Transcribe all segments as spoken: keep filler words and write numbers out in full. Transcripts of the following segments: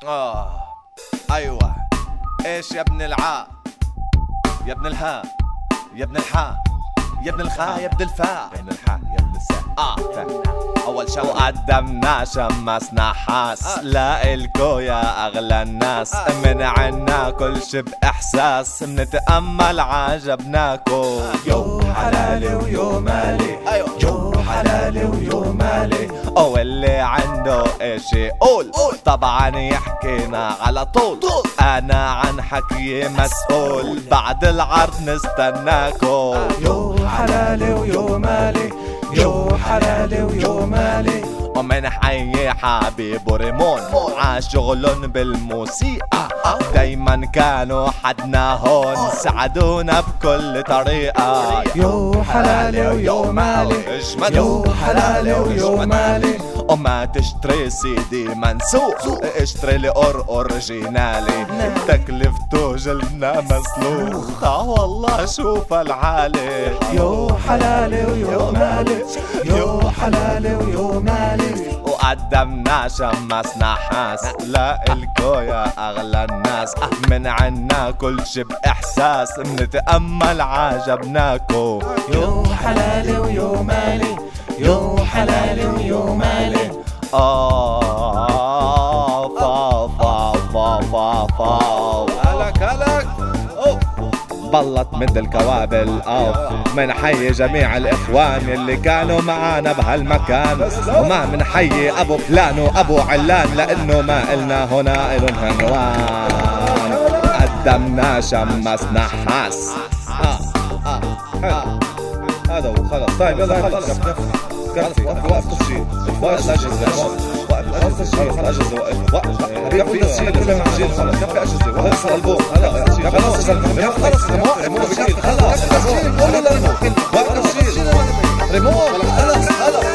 آه أيوة. إيش يا ابن العاء يا ابن الهاء يا ابن الحاء يا ابن الخاء يا ابن الفاء يا ابن الحاء يا ابن الساء. آه أول شغلة وقدمنا شمسنا حاس لا إلكو يا أغلى الناس من عنا كل شي بإحساس منتأمل عجبناكو. يو حلالي ويو مالي يو حلالي ويو مالي. واللي عنده إيش يقول طبعا يحكينا على طول. أنا عن حكي مسؤول بعد العرض نستناكو. يو حلالي ويو مالي يو حلالي ويو مالي. ومن حي حبيب وريمون عاشغلن بالموسيقى دايما كانوا حدنا هون ساعدونا بكل طريقة. يو حلالي ويو مالي يو حلالي ويو مالي. وما تشتري سيدي منسوخ اشتري لي اور اورجينالي تكلفته جلدنا مسلوخ. اه والله شوف العالي. يو حلالي ويو مالي يو حلالي ويو مالي. وقدمنا شمسنا حاس لا إلكو يا أغلى الناس من عنا كل شي بإحساس منتأمل عجبناكو. يو حلالي ويو مالي يو حلالي ويو مالي. آه فا فا فا فا فا هلك هلك بلط مثل الكوابل. أوف منحيي جميع الإخوان اللي كانوا معانا بهالمكان وما منحيي أبو فلان وأبو علان لأنه ما إلنا هنا إلن عنوان. قدمنا شمسنا حاس. آه آه آه هذا هو خلص. طيب يلا خلص كفي وقف تسجيل وقف أجهزة وقف تسجيل أجهزة وقف كفي تسجيل كل تسجيل خلص كفي أجهزة خلص الألبوم هلا خلص الألبوم خلص ريمون تسجيل خلص تسجيل كل الألبوم وقف تسجيل ريمون خلص خلص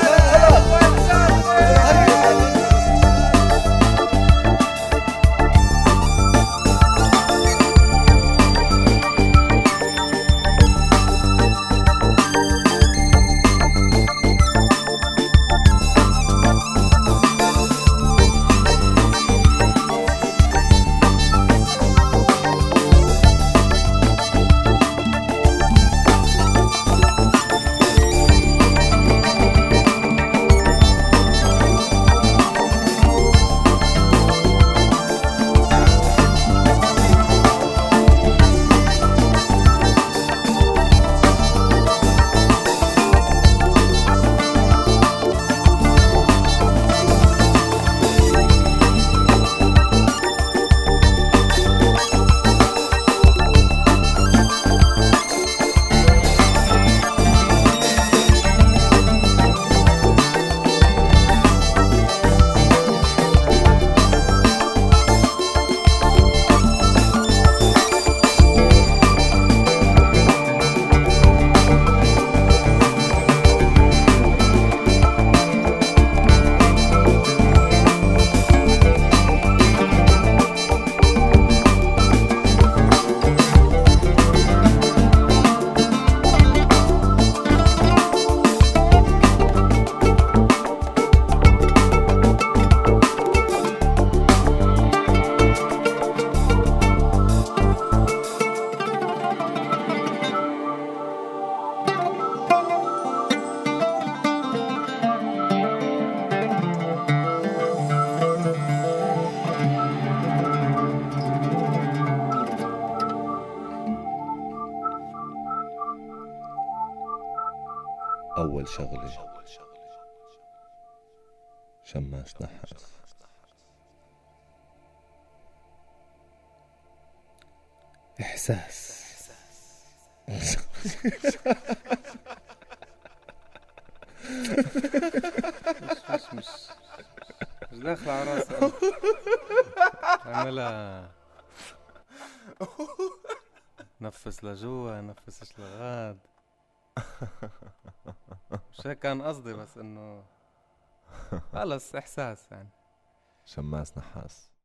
أول شغلة شماس نحاس. إحساس مش مش مش مش داخل على راسي اعملها. نفس لجوا نفسش لغاد. مش هيك كان قصدي بس انه خلص احساس يعني. شماس نحاس.